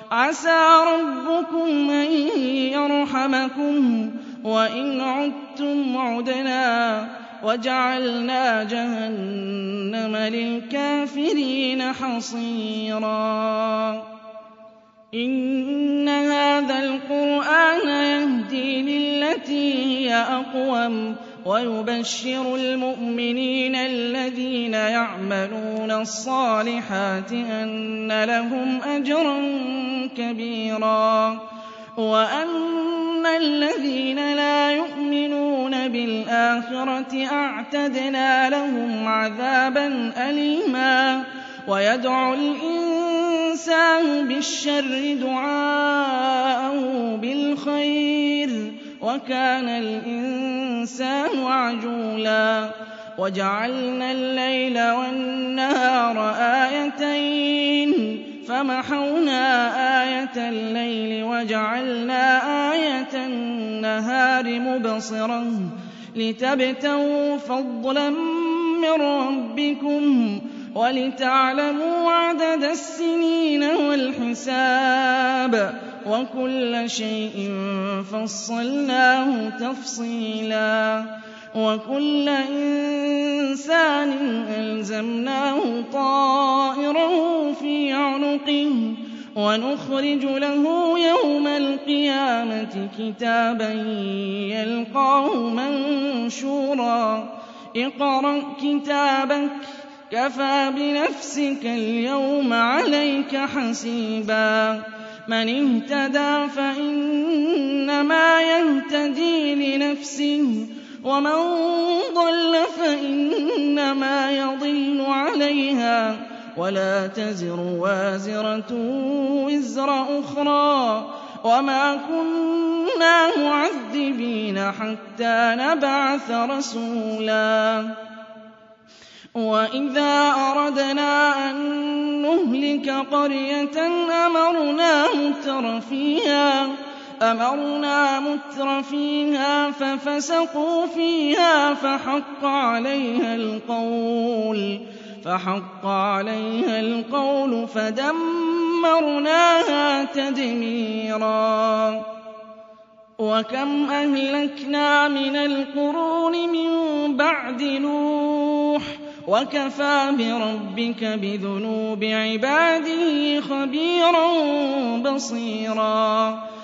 عَسَىٰ رَبُّكُمْ أَن يَرْحَمَكُمْ وَإِنْ عُدتُّمْ عُدْنَا وَجَعَلْنَا جَهَنَّمَ لِلْكَافِرِينَ حَصِيرًا إِنَّ هَٰذَا الْقُرْآنَ يَهْدِي لِلَّتِي هِيَ أَقْوَمُ وَيُبَشِّرُ الْمُؤْمِنِينَ الَّذِينَ يَعْمَلُونَ الصَّالِحَاتِ أَنَّ لَهُمْ أَجْرًا كَبِيرًا وَأَنَّ الَّذِينَ لَا يُؤْمِنُونَ بِالْآخِرَةِ أَعْتَدْنَا لَهُمْ عَذَابًا أَلِيمًا وَيَدْعُ الْإِنسَانُ بِالشَّرِّ دُعَاءَهُ بِالْخَيْرِ وَكَانَ الْإِنسَانُ عَجُولًا وَجَعَلْنَا اللَّيْلَ وَالنَّهَارَ آيَتَيْنِ فَمَحَوْنَا آيَةَ اللَّيْلِ وَجَعَلْنَا آيَةَ النَّهَارِ مُبْصِرَةً لِتَبْتَغُوا فَضْلًا مِّن رَّبِّكُمْ وَلِتَعْلَمُوا عَدَدَ السِّنِينَ وَالْحِسَابَ وَكُلَّ شَيْءٍ فَصَّلْنَاهُ تَفْصِيلًا وَكُلَّ إِنسَانٍ أَلْزَمْنَاهُ طَائِرَهُ فِي عُنُقِهِ وَنُخْرِجُ لَهُ يَوْمَ الْقِيَامَةِ كِتَابًا يَلْقَاهُ مَنشُورًا اقْرَأْ كِتَابَكَ كَفَىٰ بِنَفْسِكَ الْيَوْمَ عَلَيْكَ حَسِيبًا مَّنِ اهْتَدَىٰ فَإِنَّمَا يَهْتَدِي لِنَفْسِهِ وَمَن ضَلَّ فَإِنَّمَا يَضِلُّ عَلَيْهَا وَلَا تَزِرُ وَازِرَةٌ وِزْرَ أُخْرَىٰ وَمَا كُنَّا مُعَذِّبِينَ حَتَّىٰ نَبْعَثَ رَسُولًا وَإِذَا أَرَدْنَا أَن نُّهْلِكَ قَرْيَةً أَمَرْنَا مُتْرَ فِيهَا فَفَسَقُوا فِيهَا فَحَقَّ عَلَيْهَا الْقَوْلُ فَدَمَّرْنَاهَا تَدْمِيرًا وَكَمْ أَهْلَكْنَا مِنَ الْقُرُونِ مِن بَعْدِ نُوحٍ وَكَفَىٰ بِرَبِّكَ بِذُنُوبِ عِبَادِهِ خَبِيرًا بَصِيرًا